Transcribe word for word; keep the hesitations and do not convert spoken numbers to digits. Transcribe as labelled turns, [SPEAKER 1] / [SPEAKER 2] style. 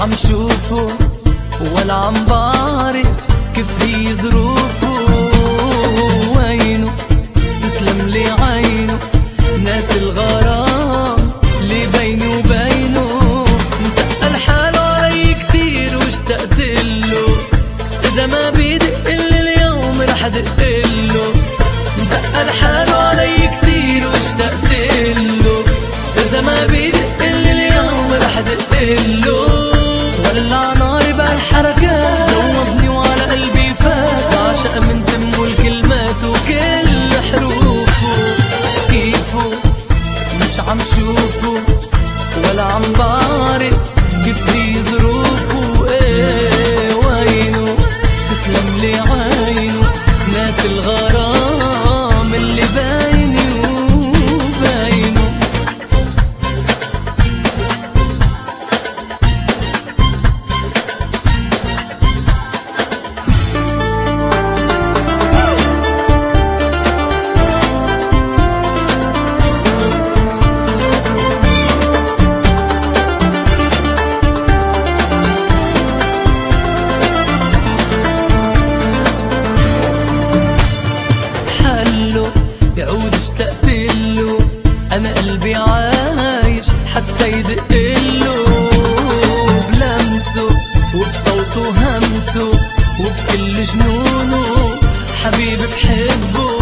[SPEAKER 1] عم شوفه ولا عم بعرف كيف هي ظروفه. وينه تسلم لي عينه ناس الغرام اللي بيني وبينه. متقل حاله علي كتير واشتقتله، إذا ما بيدقلي اليوم رح دقله. متقل حاله علي كتير واشتقتله، إذا ما بيدقلي اليوم رح دقله. ولع ناري بهالحركات ذوبني وعلى قلبي فات، بعشق من تمه الكلمات وكل حروفه. كيفه مش عم شوفه ولا عم بعرف كيف هي ظروفه. ايه وينه تسلم لي عينه ناس الغرام اللي بيني وبينه. يعود اشتقتله، انا قلبي عايش حتى يدقله. بلمسه وبصوته همسه وبكل جنونه، حبيبي بحبه